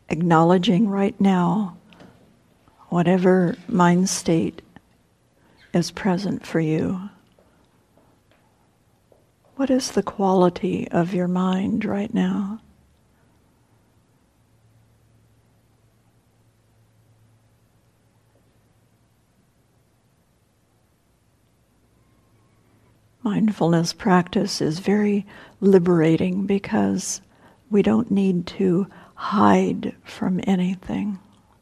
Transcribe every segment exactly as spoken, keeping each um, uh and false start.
acknowledging right now whatever mind state is present for you. What is the quality of your mind right now? Mindfulness practice is very liberating because we don't need to hide from anything.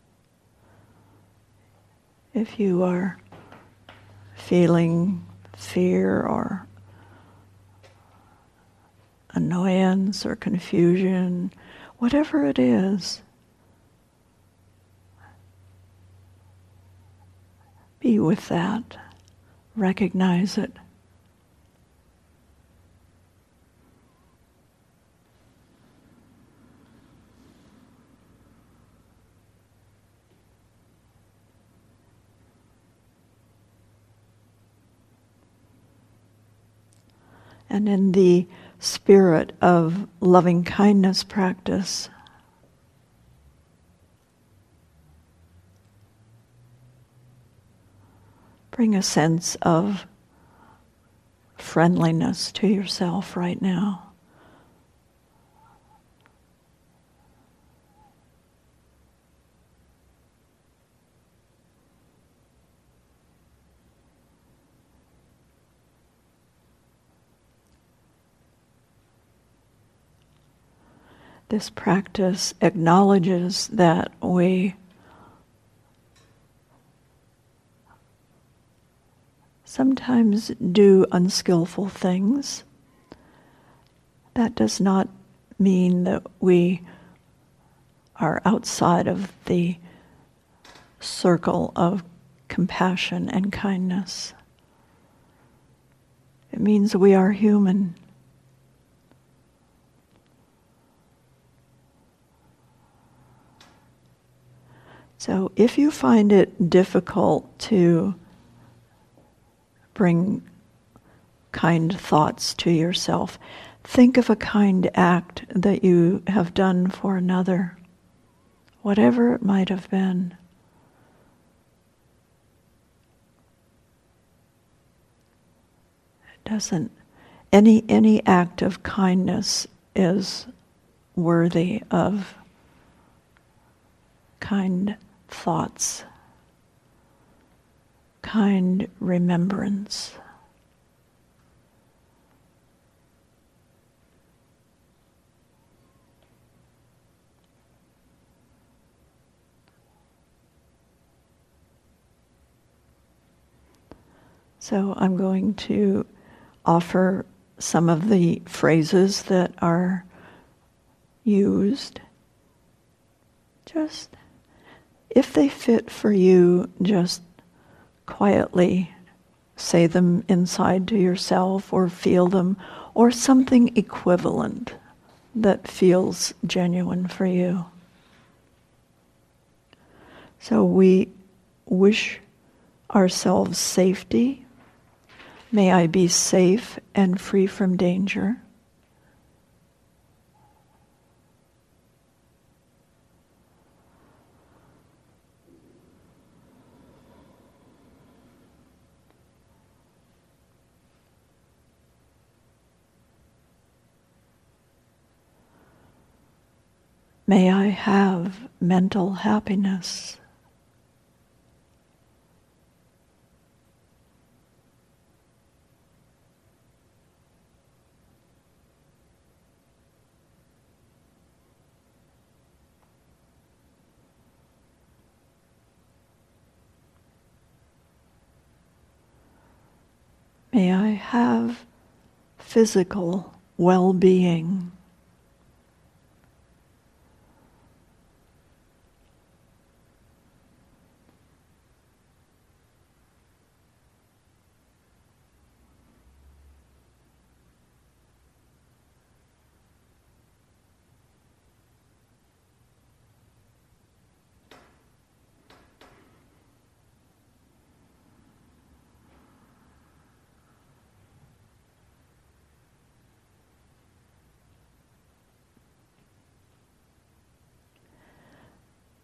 If you are feeling fear or annoyance or confusion, whatever it is, be with that. Recognize it. And in the spirit of loving kindness practice, bring a sense of friendliness to yourself right now. This practice acknowledges that we sometimes do unskillful things. That does not mean that we are outside of the circle of compassion and kindness. It means we are human. So if you find it difficult to bring kind thoughts to yourself, think of a kind act that you have done for another, whatever it might have been. It doesn't, any, any act of kindness is worthy of kind thoughts, kind remembrance. So I'm going to offer some of the phrases that are used. Just, if they fit for you, just quietly say them inside to yourself or feel them, or something equivalent that feels genuine for you. So we wish ourselves safety. May I be safe and free from danger. May I have mental happiness. May I have physical well-being.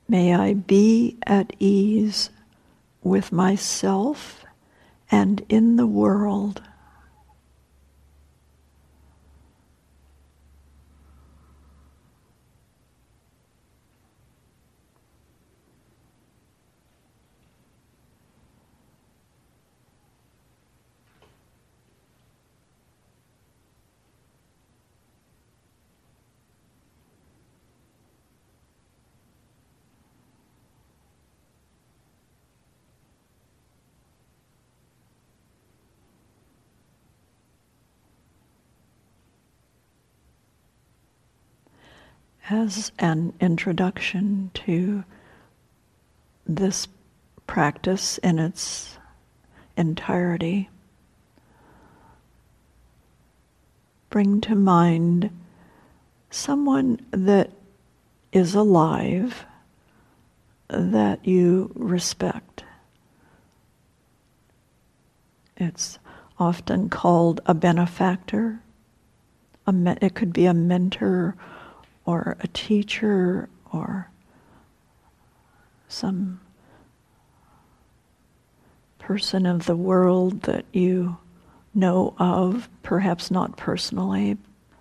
May I be at ease with myself and in the world. As an introduction to this practice in its entirety, bring to mind someone that is alive that you respect. It's often called a benefactor. A me- it could be a mentor or a teacher or some person of the world that you know of, perhaps not personally.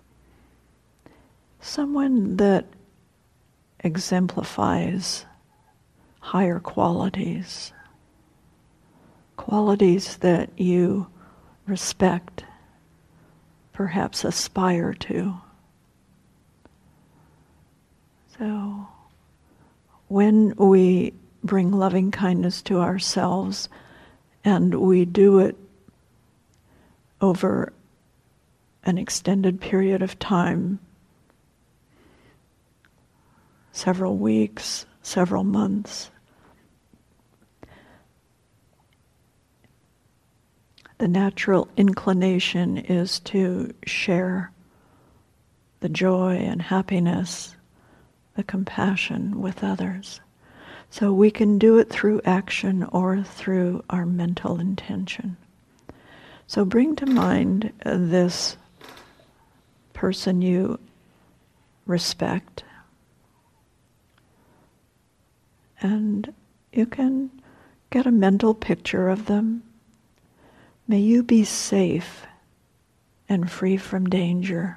Someone that exemplifies higher qualities, qualities that you respect, perhaps aspire to. So, when we bring loving kindness to ourselves, and we do it over an extended period of time, several weeks, several months, the natural inclination is to share the joy and happiness, the compassion with others. So we can do it through action or through our mental intention. So bring to mind uh, this person you respect, and you can get a mental picture of them. May you be safe and free from danger.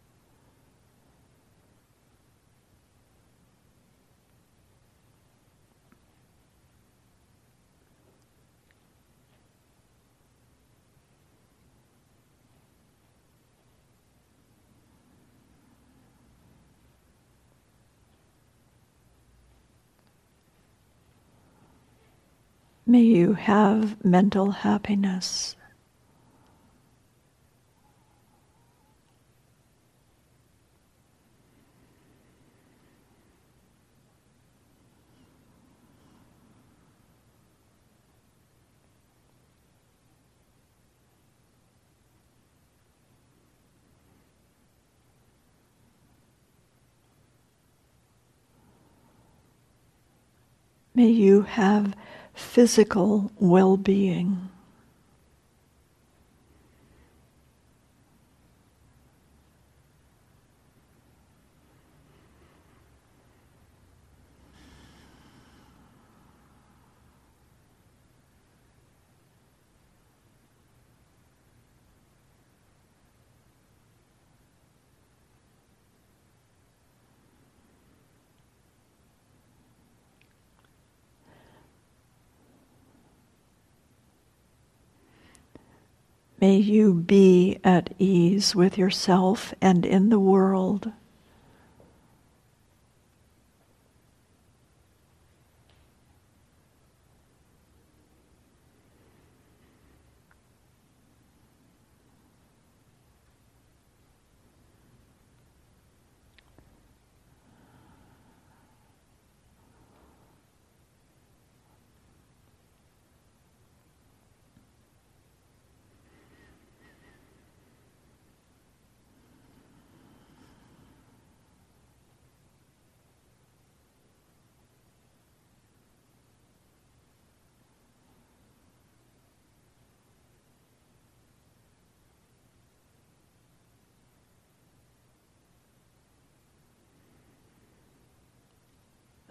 May you have mental happiness. May you have physical well-being. May you be at ease with yourself and in the world.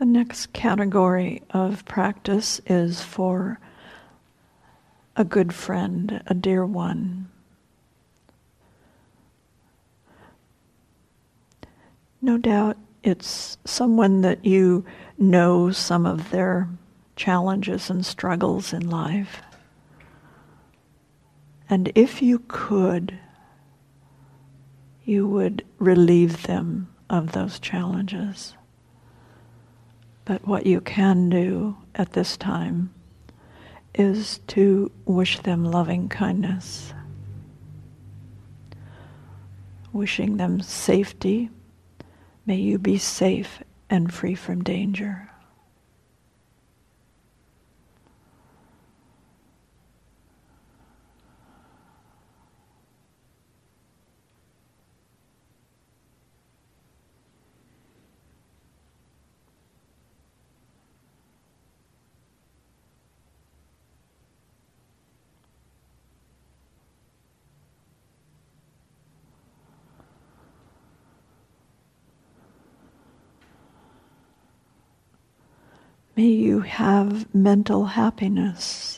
The next category of practice is for a good friend, a dear one. No doubt it's someone that you know some of their challenges and struggles in life. And if you could, you would relieve them of those challenges. But what you can do at this time is to wish them loving kindness, wishing them safety. May you be safe and free from danger. May you have mental happiness.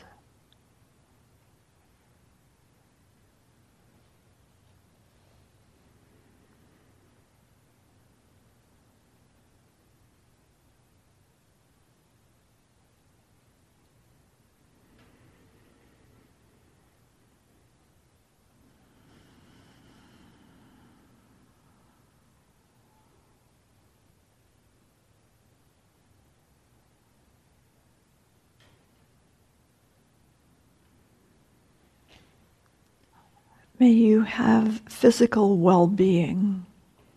May you have physical well-being.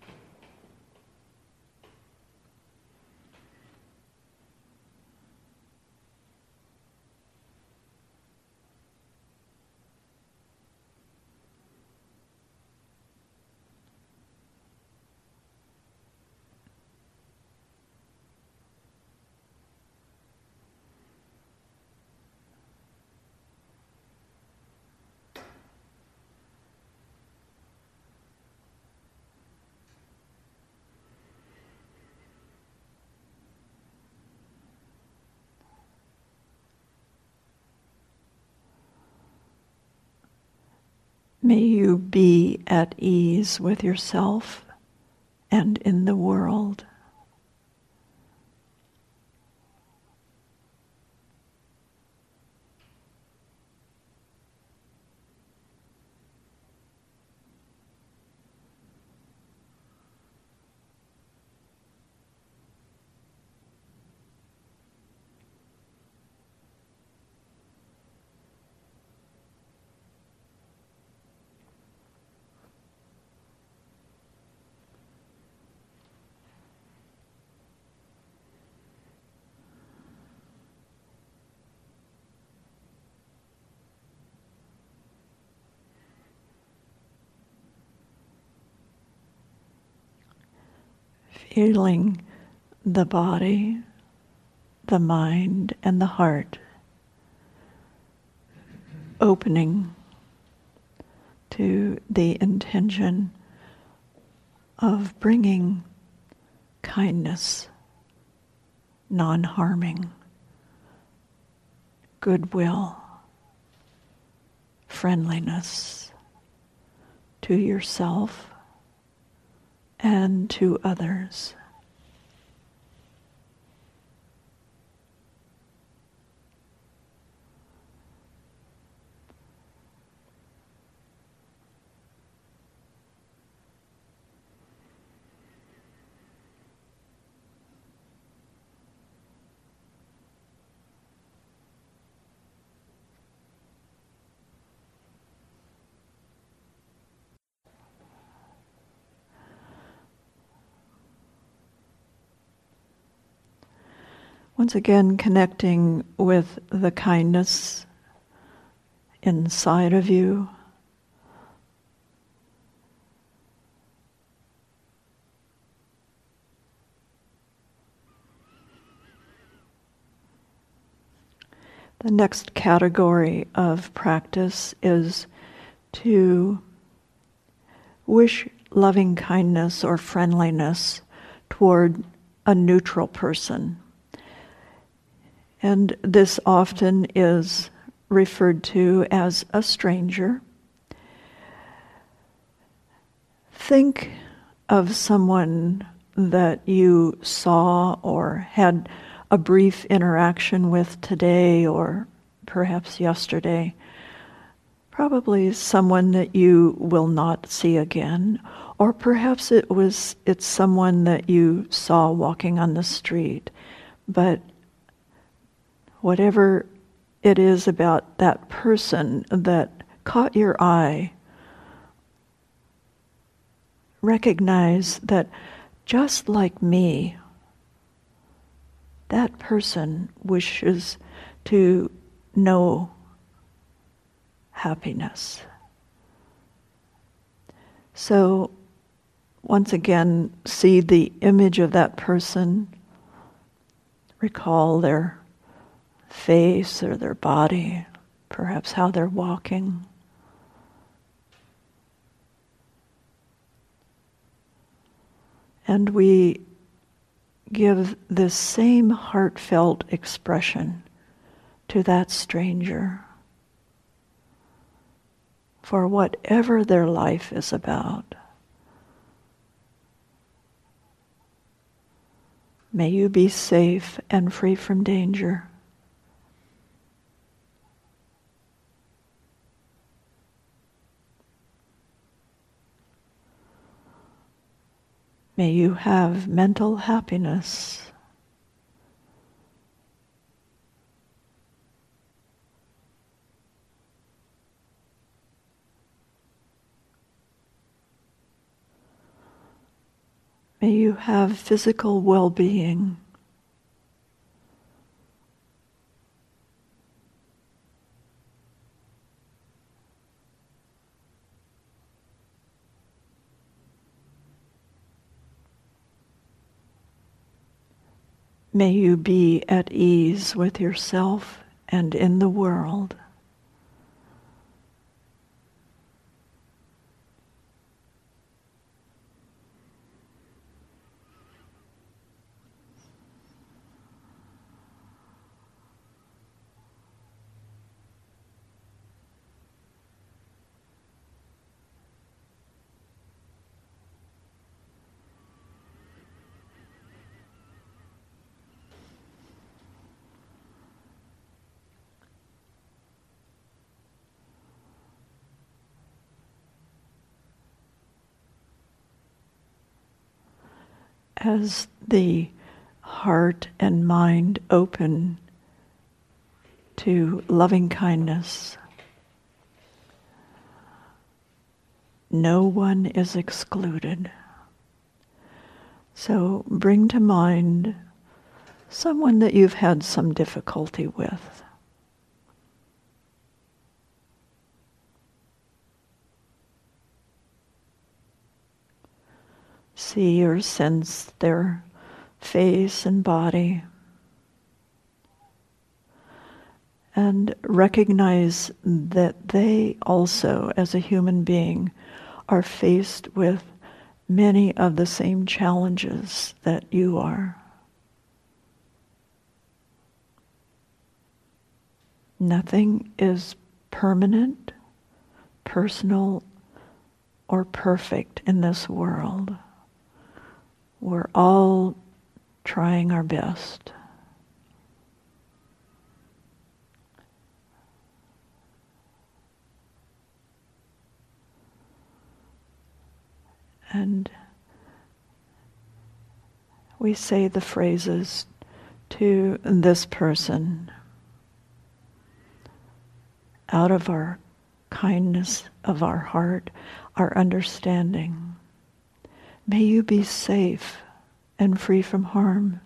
May you be at ease with yourself and in the world. Feeling the body, the mind, and the heart opening to the intention of bringing kindness, non-harming, goodwill, friendliness to yourself and to others. Once again, connecting with the kindness inside of you. The next category of practice is to wish loving kindness or friendliness toward a neutral person. And this often is referred to as a stranger. Think of someone that you saw or had a brief interaction with today or perhaps yesterday. Probably someone that you will not see again, or perhaps it was it's someone that you saw walking on the street. But whatever it is about that person that caught your eye, recognize that just like me, that person wishes to know happiness. So, once again, see the image of that person, recall their face or their body, perhaps how they're walking. And we give this same heartfelt expression to that stranger for whatever their life is about. May you be safe and free from danger. May you have mental happiness. May you have physical well-being. May you be at ease with yourself and in the world. As the heart and mind open to loving kindness, no one is excluded. So bring to mind someone that you've had some difficulty with. See or sense their face and body. And recognize that they also, as a human being, are faced with many of the same challenges that you are. Nothing is permanent, personal, or perfect in this world. We're all trying our best. And we say the phrases to this person out of our kindness of our heart, our understanding. May you be safe and free from harm.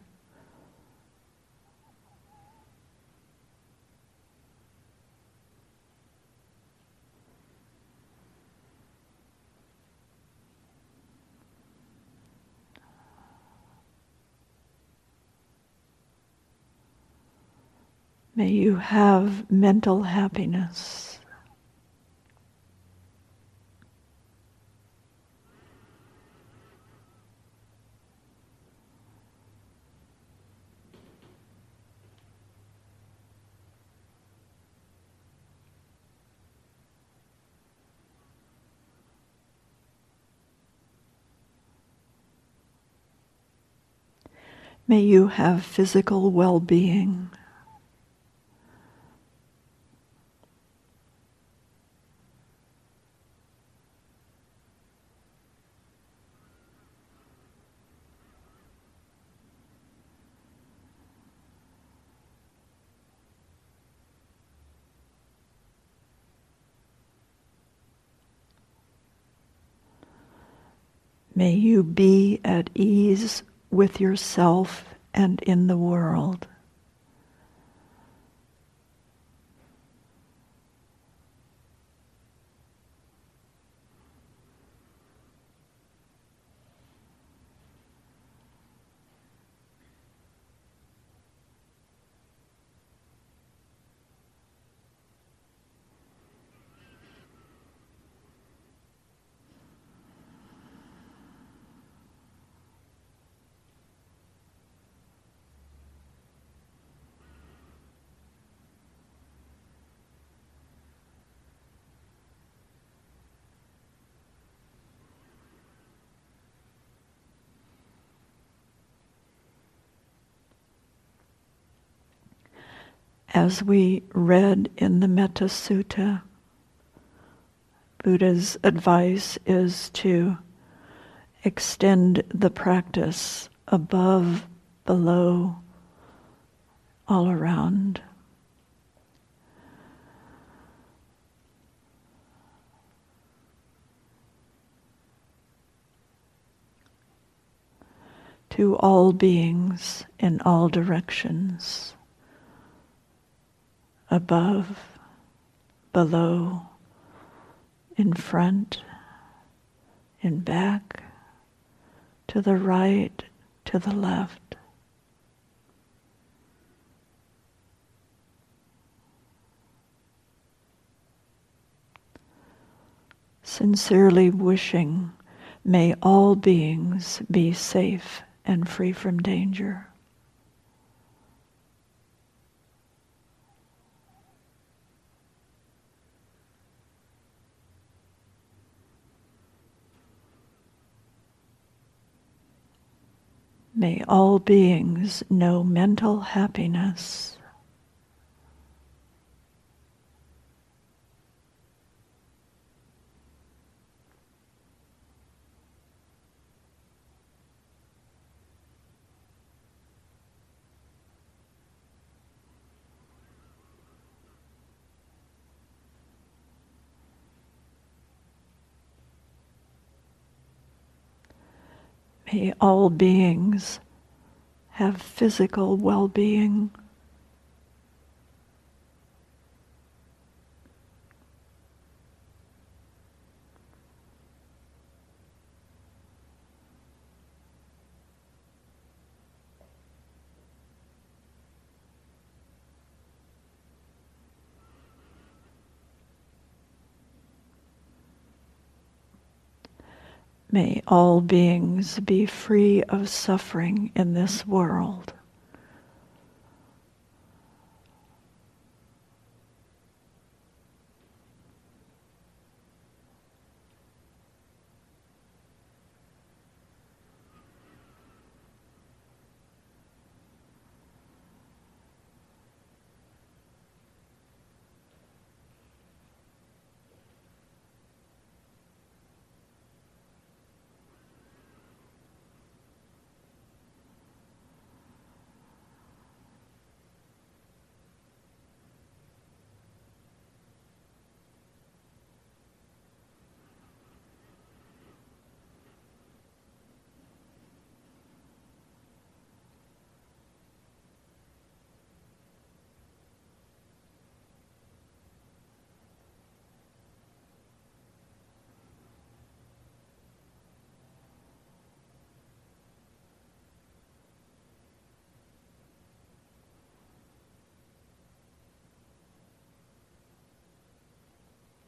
May you have mental happiness. May you have physical well-being. May you be at ease with yourself and in the world. As we read in the Metta Sutta, Buddha's advice is to extend the practice above, below, all around. To all beings in all directions, above, below, in front, in back, to the right, to the left. Sincerely wishing, may all beings be safe and free from danger. May all beings know mental happiness. May all beings have physical well-being. May all beings be free of suffering in this world.